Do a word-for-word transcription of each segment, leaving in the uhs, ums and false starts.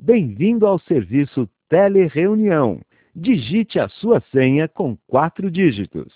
Bem-vindo ao serviço Telereunião. Digite a sua senha com quatro dígitos.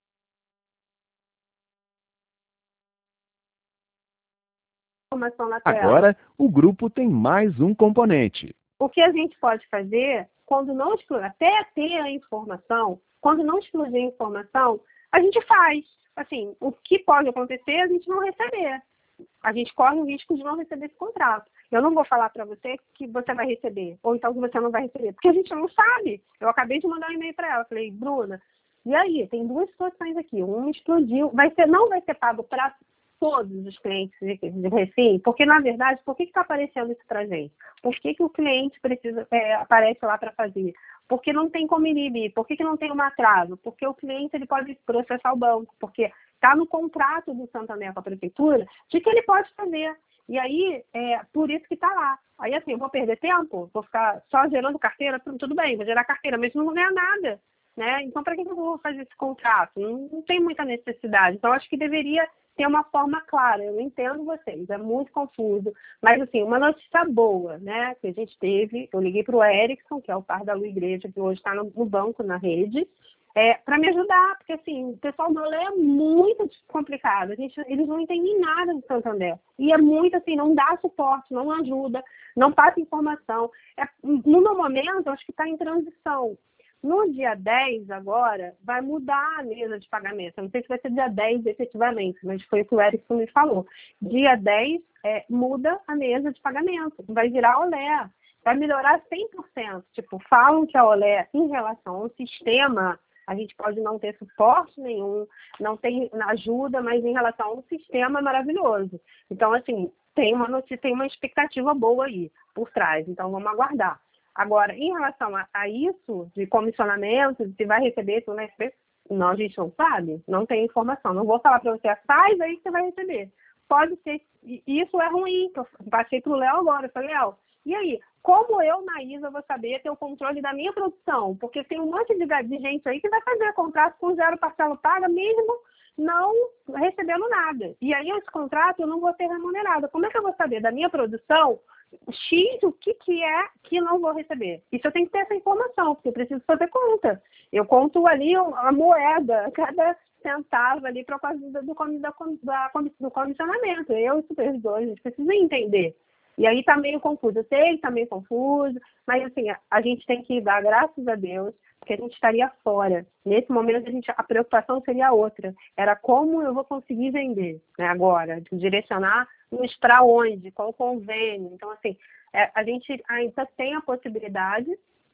Informação na tela. Agora, o grupo tem mais um componente. O que a gente pode fazer, quando não explodir, até ter a informação, quando não explodir a informação, a gente faz. Assim, o que pode acontecer é a gente não receber. A gente corre o risco de não receber esse contrato. Eu não vou falar para você que você vai receber, ou então que você não vai receber, porque a gente não sabe. Eu acabei de mandar um e-mail para ela, falei, Bruna, e aí? Tem duas situações aqui. Um explodiu, vai ser, não vai ser pago para todos os clientes de, de Recém, porque, na verdade, por que está aparecendo isso para a gente? Por que, que o cliente precisa, é, aparece lá para fazer? Porque não tem como inibir. Por que, que não tem um atraso? Porque o cliente ele pode processar o banco, porque está no contrato do Santander com a prefeitura de que ele pode fazer. E aí, é por isso que está lá. Aí, assim, eu vou perder tempo? Vou ficar só gerando carteira? Tudo bem, vou gerar carteira, mas não vou ganhar nada. Né? Então, para que eu vou fazer esse contrato? Não, não tem muita necessidade. Então, acho que deveria ter uma forma clara. Eu entendo vocês, é muito confuso. Mas, assim, uma notícia boa, né, que a gente teve, eu liguei para o Erickson, que é o par da Lu Igreja, que hoje está no, no banco, na rede, é, para me ajudar, porque, assim, o pessoal do Olé é muito complicado. A gente, eles não entendem nada do Santander. E é muito, assim, não dá suporte, não ajuda, não passa informação. É, no meu momento, acho que está em transição. No dia dez, agora, vai mudar a mesa de pagamento. Eu não sei se vai ser dia dez efetivamente, mas foi o que o Erickson me falou. Dia dez é, muda a mesa de pagamento, vai virar Olé, vai melhorar cem por cento. Tipo, falam que a Olé, em relação ao sistema, a gente pode não ter suporte nenhum, não tem ajuda, mas em relação ao sistema é maravilhoso. Então, assim, tem uma notícia, tem uma expectativa boa aí por trás, então vamos aguardar. Agora, em relação a, a isso, de comissionamento, de se vai receber, se não vai receber, não, a gente não sabe, não tem informação. Não vou falar para você, faz aí que você vai receber. Pode ser, isso é ruim, que eu passei para o Léo agora, eu falei, Léo, e aí, como eu, Maísa, vou saber ter o controle da minha produção? Porque tem um monte de, de gente aí que vai fazer contrato com zero parcela paga, mesmo não recebendo nada. E aí, esse contrato eu não vou ter remunerado. Como é que eu vou saber da minha produção X, o que, que é que não vou receber? Isso eu tenho que ter essa informação, porque eu preciso fazer conta. Eu conto ali a moeda, cada centavo ali para a do, do, da, da, do comissionamento. Eu e o supervisor, a gente precisa entender. E aí está meio confuso. Eu sei que está meio confuso, mas assim, a, a gente tem que dar graças a Deus, porque a gente estaria fora. Nesse momento, a, gente, a preocupação seria outra. Era como eu vou conseguir vender, né, agora, direcionar para onde, qual o convênio. Então, assim, é, a gente ainda tem a possibilidade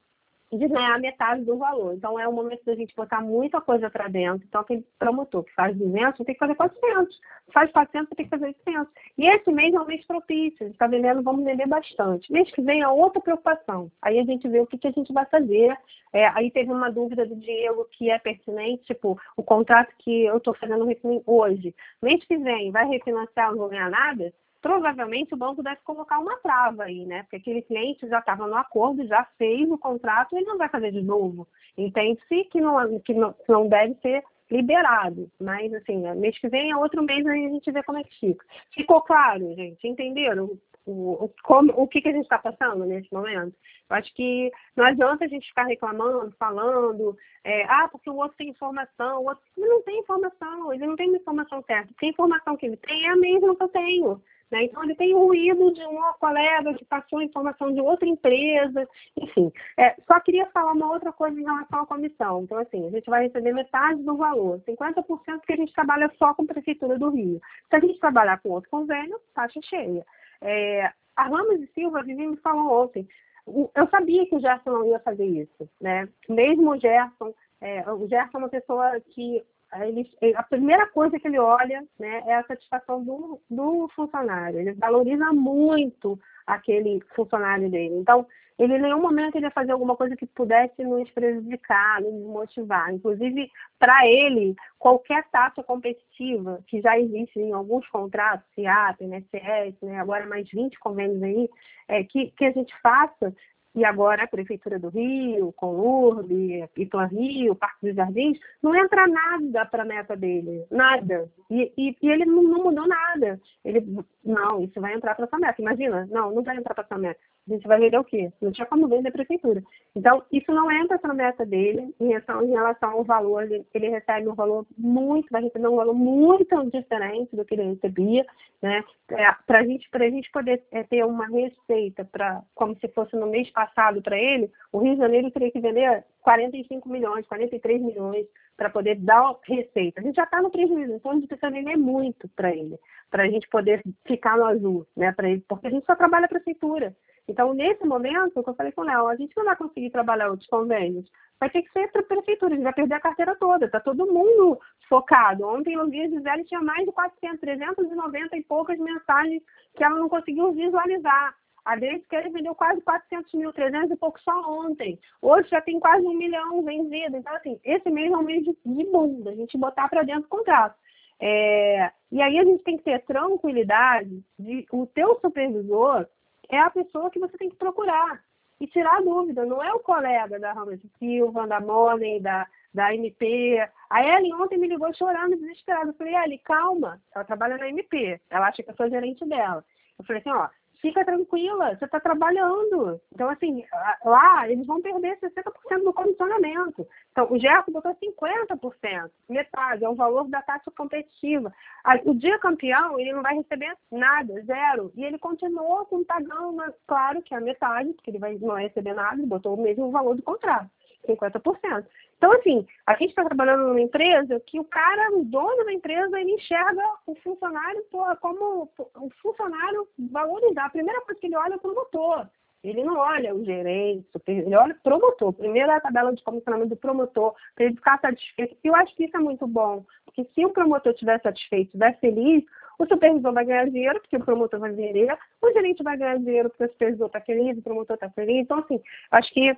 de ganhar metade do valor. Então, é o momento da gente botar muita coisa para dentro. Então, aquele promotor que faz duzentos, tem que fazer quatrocentos. Faz quatrocentos, tem que fazer oitocentos. E esse mês é um mês propício. A gente está vendendo, vamos vender bastante. Mês que vem é outra preocupação. Aí a gente vê o que, que a gente vai fazer. É, aí teve uma dúvida do Diego que é pertinente, tipo, o contrato que eu estou fazendo hoje. Mês que vem, vai refinanciar, não vou ganhar nada? Provavelmente o banco deve colocar uma trava aí, né? Porque aquele cliente já estava no acordo, já fez o contrato, ele não vai fazer de novo. Entende-se que não, que não, que não deve ser liberado. Mas, assim, mês que vem é outro mês, aí a gente vê como é que fica. Ficou claro, gente? Entenderam o, o, como, o que, que a gente está passando nesse momento? Eu acho que não adianta a gente ficar reclamando, falando, é, ah, porque o outro tem informação, o outro ele não tem informação, ele não tem uma informação certa. Porque a informação que ele tem é a mesma que eu tenho. Né? Então, ele tem ruído de uma colega que passou informação de outra empresa, enfim. É, só queria falar uma outra coisa em relação à comissão. Então, assim, a gente vai receber metade do valor, cinquenta por cento que a gente trabalha só com a Prefeitura do Rio. Se a gente trabalhar com outro convênio, taxa cheia. É, a Ramos e Silva, a Vivi me falou ontem, eu sabia que o Gerson não ia fazer isso, né? Mesmo o Gerson, é, o Gerson é uma pessoa que Ele, a primeira coisa que ele olha, né, é a satisfação do, do funcionário. Ele valoriza muito aquele funcionário dele. Então, ele em nenhum momento ele ia fazer alguma coisa que pudesse nos prejudicar, nos motivar. Inclusive, para ele, qualquer taxa competitiva que já existe em alguns contratos, C I A P, I N S S, né, agora mais vinte convênios aí, é, que, que a gente faça, e agora a Prefeitura do Rio, com o URB, Iplan Rio, Parque dos Jardins, não entra nada para a meta dele, nada. E, e, e ele não, não mudou nada. Ele, não, isso vai entrar para essa meta. Imagina, não, não vai entrar para essa meta. A gente vai vender o quê? Não tinha como vender a Prefeitura. Então, isso não entra para a meta dele em relação, em relação ao valor. Ele, ele recebe um valor muito, vai receber um valor muito diferente do que ele recebia, né? É, para gente, a gente poder é, ter uma receita, pra, como se fosse no mês passado para ele, o Rio de Janeiro teria que vender quarenta e cinco milhões, quarenta e três milhões para poder dar receita. A gente já está no prejuízo, então a gente precisa vender muito para ele, para a gente poder ficar no azul, né? Para ele, porque a gente só trabalha a Prefeitura. Então, nesse momento, eu falei com o Léo, a gente não vai conseguir trabalhar outros convênios. Vai ter que ser para a Prefeitura, a gente vai perder a carteira toda. Está todo mundo focado. Ontem, no Dia de Gisele, tinha mais de quatrocentas, trezentas e noventa e poucas mensagens que ela não conseguiu visualizar. A Grace Kelly vendeu quase quatrocentos mil, trezentos e pouco só ontem. Hoje já tem quase um milhão vendido. Então, assim, esse mês é um mês de, de bunda, a gente botar para dentro do contrato. É, e aí a gente tem que ter tranquilidade de o teu supervisor é a pessoa que você tem que procurar e tirar a dúvida. Não é o colega da Ramos Silva, da Money, da, da M P. A Ellen ontem me ligou chorando, desesperada. Eu falei, Ellen, calma. Ela trabalha na M P. Ela acha que eu sou gerente dela. Eu falei assim, ó, fica tranquila, você está trabalhando. Então, assim, lá eles vão perder sessenta por cento do comissionamento. Então, o Gerson botou cinquenta por cento, metade, é o valor da taxa competitiva. O dia campeão, ele não vai receber nada, zero. E ele continuou com pagando, mas, claro que é a metade, porque ele vai, não vai receber nada, ele botou o mesmo valor do contrato, cinquenta por cento. Então, assim, a gente está trabalhando numa empresa que o cara, o dono da empresa, ele enxerga o funcionário como o funcionário valorizar. A primeira coisa que ele olha é o promotor. Ele não olha o gerente, ele olha o promotor. Primeiro é a tabela de comissionamento do promotor, para ele ficar satisfeito. E eu acho que isso é muito bom, porque se o promotor estiver satisfeito, estiver feliz, o supervisor vai ganhar dinheiro, porque o promotor vai vender, o gerente vai ganhar dinheiro, porque o supervisor está feliz, o promotor está feliz. Então, assim, acho que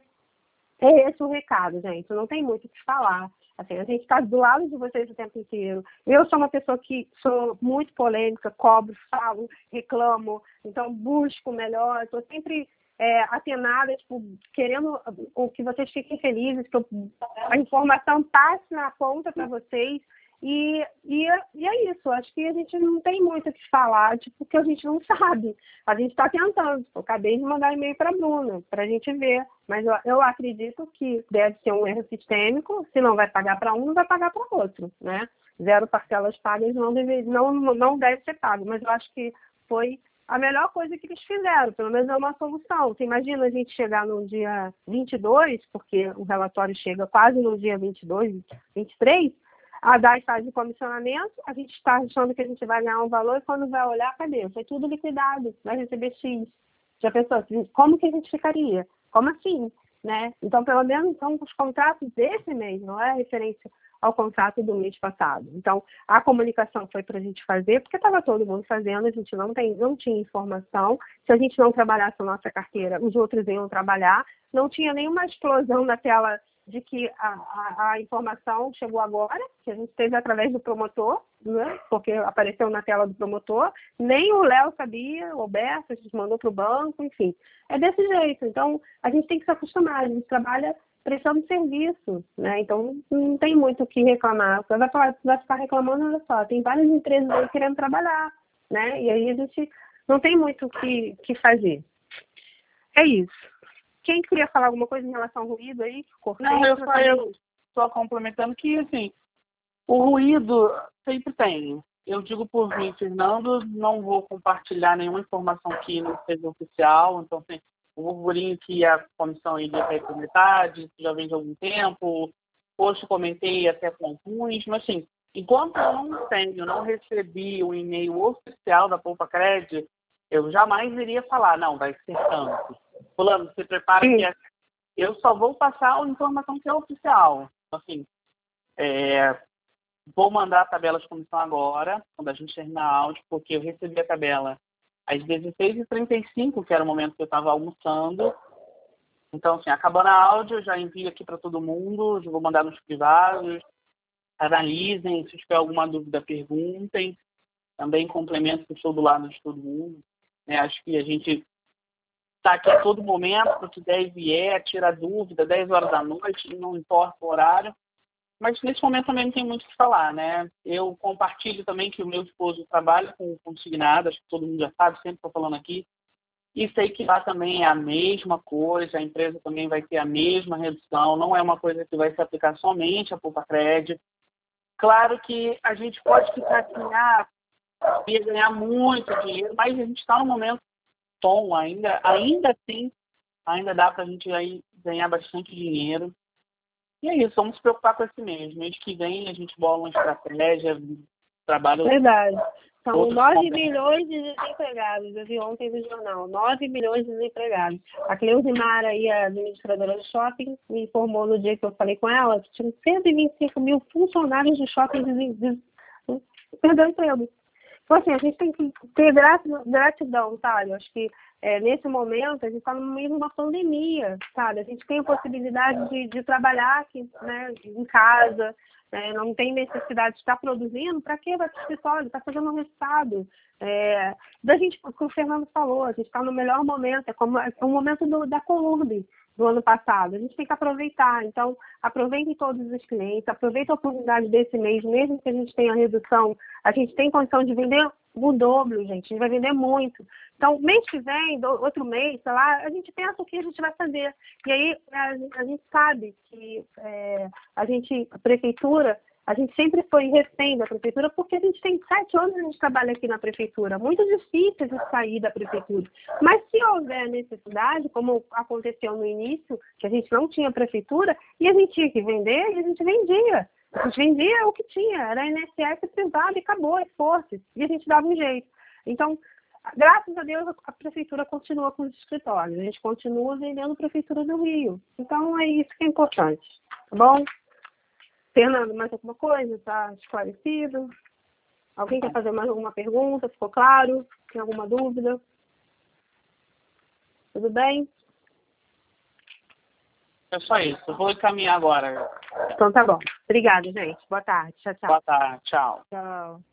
é esse o recado, gente. Não tem muito o que falar. Assim, a gente está do lado de vocês o tempo inteiro. Eu sou uma pessoa que sou muito polêmica, cobro, falo, reclamo, então busco melhor. Estou sempre é, atenada, tipo, querendo o que vocês fiquem felizes, que eu, a informação passe na ponta para vocês. E, e, e é isso, acho que a gente não tem muito o que falar, tipo, porque a gente não sabe. A gente está tentando. Eu acabei de mandar e-mail para a Bruna, para a gente ver. Mas eu, eu acredito que deve ser um erro sistêmico. Se não vai pagar para um, não vai pagar para outro, né? Zero parcelas pagas não deve, não, não deve ser pago. Mas eu acho que foi a melhor coisa que eles fizeram. Pelo menos é uma solução. Você imagina a gente chegar no dia vinte e dois, porque o relatório chega quase no dia vinte e dois, vinte e três, a D A S faz o comissionamento, a gente está achando que a gente vai ganhar um valor e quando vai olhar, cadê? Foi tudo liquidado, vai receber X. Já pensou assim, como que a gente ficaria? Como assim? Né? Então, pelo menos são os contratos desse mês, não é referência ao contrato do mês passado. Então, a comunicação foi para a gente fazer, porque estava todo mundo fazendo, a gente não, tem, não tinha informação. Se a gente não trabalhasse a nossa carteira, os outros iam trabalhar. Não tinha nenhuma explosão na tela de que a, a, a informação chegou agora, que a gente teve através do promotor, né? Porque apareceu na tela do promotor, nem o Léo sabia, o Alberto, a gente mandou para o banco, enfim. É desse jeito. Então, a gente tem que se acostumar, a gente trabalha prestando serviço, né? Então, não tem muito o que reclamar. Você vai, falar, vai ficar reclamando, olha só, tem várias empresas aí querendo trabalhar, né? E aí a gente não tem muito o que, que fazer. É isso. Quem queria falar alguma coisa em relação ao ruído aí? Cortei, não, eu só, eu só complementando que, assim, o ruído sempre tem. Eu digo por mim, Fernando, não vou compartilhar nenhuma informação que não seja oficial. Então, assim, o burburinho que a comissão iria cair por metade, já vem de algum tempo. Hoje comentei até com alguns, mas, assim, enquanto eu não tenho, não recebi o e-mail oficial da Poupa Cred, eu jamais iria falar, não, vai ser tanto. Fulano, se prepara que é... eu só vou passar a informação que é oficial. Assim, é... vou mandar a tabela de comissão agora, quando a gente terminar a áudio, porque eu recebi a tabela às dezesseis e trinta e cinco, que era o momento que eu estava almoçando. Então, assim, acabando a áudio, eu já envio aqui para todo mundo, já vou mandar nos privados, analisem, se tiver alguma dúvida, perguntem. Também complemento que estou do lado de todo mundo. É, acho que a gente está aqui a todo momento, se der e vier, tira dúvida, dez horas da noite, não importa o horário. Mas nesse momento também não tem muito o que falar, né? Eu compartilho também que o meu esposo trabalha com consignado, acho que todo mundo já sabe, sempre estou falando aqui. E sei que lá também é a mesma coisa, a empresa também vai ter a mesma redução, não é uma coisa que vai se aplicar somente a Poupa Crédito. Claro que a gente pode ficar assim, ah, ia ganhar muito dinheiro, mas a gente está no momento bom ainda, ainda assim, ainda dá para a gente aí ganhar bastante dinheiro. E é isso, vamos se preocupar com esse mês. Mês que vem a gente bola uma estratégia, trabalho... Verdade. São nove pontos. milhões de desempregados. Eu vi ontem no jornal. nove milhões de desempregados. A Cleusimara, aí, a administradora do shopping, me informou no dia que eu falei com ela que tinham cento e vinte e cinco mil funcionários de shopping des... des... perdeu emprego. Então, assim, a gente tem que ter gratidão, sabe? Eu acho que é, nesse momento a gente está no meio de uma pandemia, sabe? A gente tem a possibilidade de, de trabalhar aqui, né, em casa, né? Não tem necessidade de estar produzindo. Para que vai para o escritório? Está fazendo um resultado. É, da gente, como o Fernando falou, a gente está no melhor momento, é como é o momento do, da Columbi do ano passado. A gente tem que aproveitar. Então, aproveitem todos os clientes, aproveitem a oportunidade desse mês, mesmo que a gente tenha redução, a gente tem condição de vender o dobro, gente. A gente vai vender muito. Então, mês que vem, do, outro mês, sei lá, a gente pensa o que a gente vai fazer. E aí, a, a gente sabe que é, a gente, a prefeitura, a gente sempre foi refém da prefeitura, porque a gente tem sete anos que a gente trabalha aqui na prefeitura. Muito difícil de sair da prefeitura. Mas se houver necessidade, como aconteceu no início, que a gente não tinha prefeitura, e a gente tinha que vender, e a gente vendia. A gente vendia o que tinha, era I N S S privado e acabou, e fosse. E a gente dava um jeito. Então, graças a Deus, a prefeitura continua com os escritórios. A gente continua vendendo a prefeitura do Rio. Então, é isso que é importante. Tá bom? Fernando, mais alguma coisa? Está esclarecido? Alguém quer fazer mais alguma pergunta? Ficou claro? Tem alguma dúvida? Tudo bem? É só isso. Eu vou encaminhar agora. Então tá bom. Obrigada, gente. Boa tarde. Tchau, tchau. Boa tarde. Tchau. Tchau.